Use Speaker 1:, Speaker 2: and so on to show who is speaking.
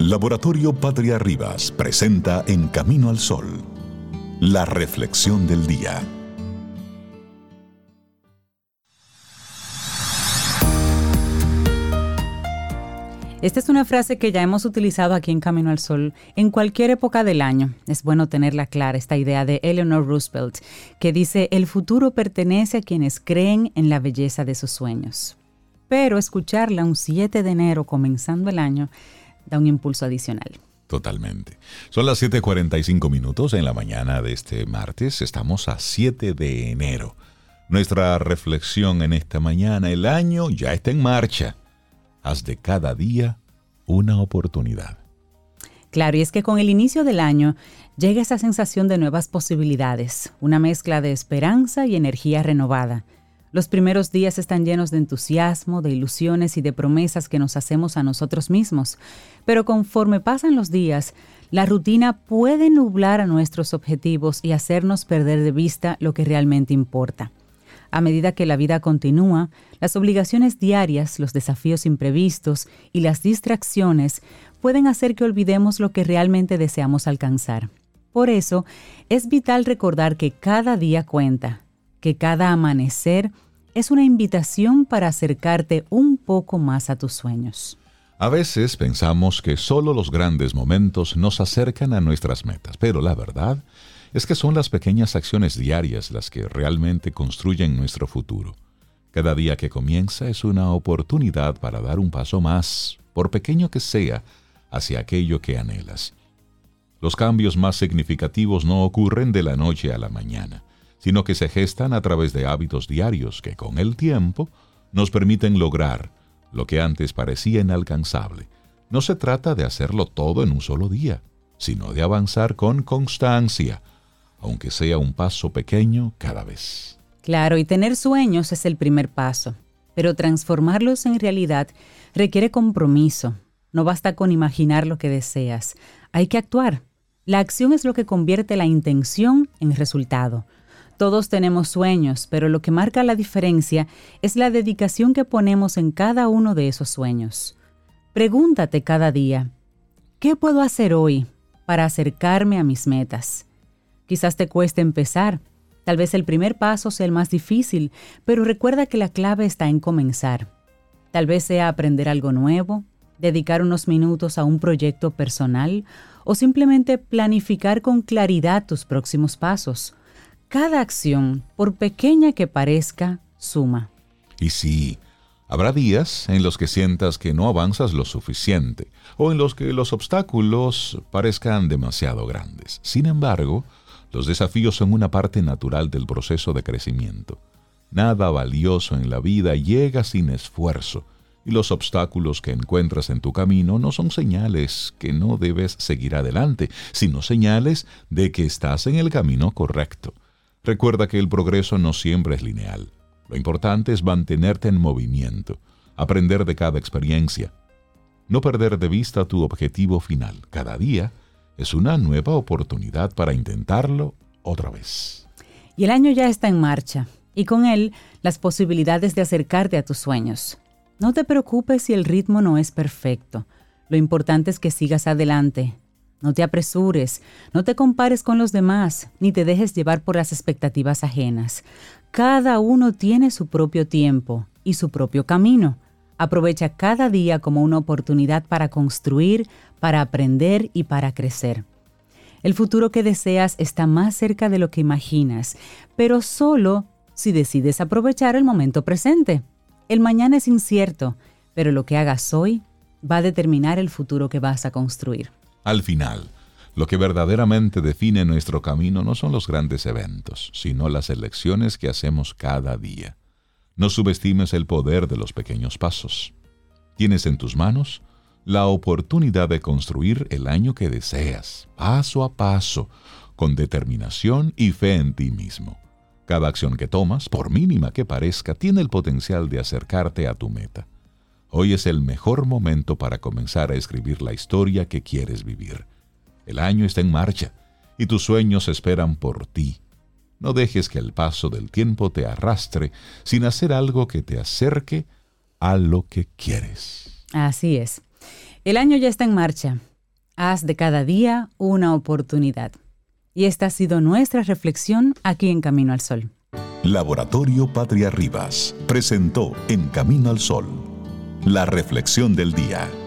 Speaker 1: Laboratorio Patria Rivas presenta En Camino al Sol, la reflexión del día.
Speaker 2: Esta es una frase que ya hemos utilizado aquí en Camino al Sol en cualquier época del año. Es bueno tenerla clara, esta idea de Eleanor Roosevelt, que dice: el futuro pertenece a quienes creen en la belleza de sus sueños. Pero escucharla un 7 de enero comenzando el año da un impulso adicional.
Speaker 3: Totalmente. Son las 7:45 en la mañana de este martes. Estamos a 7 de enero. Nuestra reflexión en esta mañana: el año ya está en marcha. Haz de cada día una oportunidad.
Speaker 2: Claro, y es que con el inicio del año llega esa sensación de nuevas posibilidades, una mezcla de esperanza y energía renovada. Los primeros días están llenos de entusiasmo, de ilusiones y de promesas que nos hacemos a nosotros mismos. Pero conforme pasan los días, la rutina puede nublar a nuestros objetivos y hacernos perder de vista lo que realmente importa. A medida que la vida continúa, las obligaciones diarias, los desafíos imprevistos y las distracciones pueden hacer que olvidemos lo que realmente deseamos alcanzar. Por eso, es vital recordar que cada día cuenta, que cada amanecer es una invitación para acercarte un poco más a tus sueños.
Speaker 3: A veces pensamos que solo los grandes momentos nos acercan a nuestras metas, pero la verdad es que son las pequeñas acciones diarias las que realmente construyen nuestro futuro. Cada día que comienza es una oportunidad para dar un paso más, por pequeño que sea, hacia aquello que anhelas. Los cambios más significativos no ocurren de la noche a la mañana, sino que se gestan a través de hábitos diarios que con el tiempo nos permiten lograr lo que antes parecía inalcanzable. No se trata de hacerlo todo en un solo día, sino de avanzar con constancia, aunque sea un paso pequeño cada vez.
Speaker 2: Claro, y tener sueños es el primer paso, pero transformarlos en realidad requiere compromiso. No basta con imaginar lo que deseas, hay que actuar. La acción es lo que convierte la intención en resultado. Todos tenemos sueños, pero lo que marca la diferencia es la dedicación que ponemos en cada uno de esos sueños. Pregúntate cada día: ¿qué puedo hacer hoy para acercarme a mis metas? Quizás te cueste empezar, tal vez el primer paso sea el más difícil, pero recuerda que la clave está en comenzar. Tal vez sea aprender algo nuevo, dedicar unos minutos a un proyecto personal o simplemente planificar con claridad tus próximos pasos. Cada acción, por pequeña que parezca, suma.
Speaker 3: Y sí, habrá días en los que sientas que no avanzas lo suficiente o en los que los obstáculos parezcan demasiado grandes. Sin embargo, los desafíos son una parte natural del proceso de crecimiento. Nada valioso en la vida llega sin esfuerzo, y los obstáculos que encuentras en tu camino no son señales que no debes seguir adelante, sino señales de que estás en el camino correcto. Recuerda que el progreso no siempre es lineal. Lo importante es mantenerte en movimiento, aprender de cada experiencia, no perder de vista tu objetivo final. Cada día es una nueva oportunidad para intentarlo otra vez.
Speaker 2: Y el año ya está en marcha, y con él las posibilidades de acercarte a tus sueños. No te preocupes si el ritmo no es perfecto. Lo importante es que sigas adelante. No te apresures, no te compares con los demás, ni te dejes llevar por las expectativas ajenas. Cada uno tiene su propio tiempo y su propio camino. Aprovecha cada día como una oportunidad para construir, para aprender y para crecer. El futuro que deseas está más cerca de lo que imaginas, pero solo si decides aprovechar el momento presente. El mañana es incierto, pero lo que hagas hoy va a determinar el futuro que vas a construir.
Speaker 3: Al final, lo que verdaderamente define nuestro camino no son los grandes eventos, sino las elecciones que hacemos cada día. No subestimes el poder de los pequeños pasos. Tienes en tus manos la oportunidad de construir el año que deseas, paso a paso, con determinación y fe en ti mismo. Cada acción que tomas, por mínima que parezca, tiene el potencial de acercarte a tu meta. Hoy es el mejor momento para comenzar a escribir la historia que quieres vivir. El año está en marcha y tus sueños esperan por ti. No dejes que el paso del tiempo te arrastre sin hacer algo que te acerque a lo que quieres.
Speaker 2: Así es. El año ya está en marcha, Haz de cada día una oportunidad. Y esta ha sido nuestra reflexión aquí en Camino al Sol.
Speaker 1: Laboratorio Patria Rivas presentó En Camino al Sol, la reflexión del día.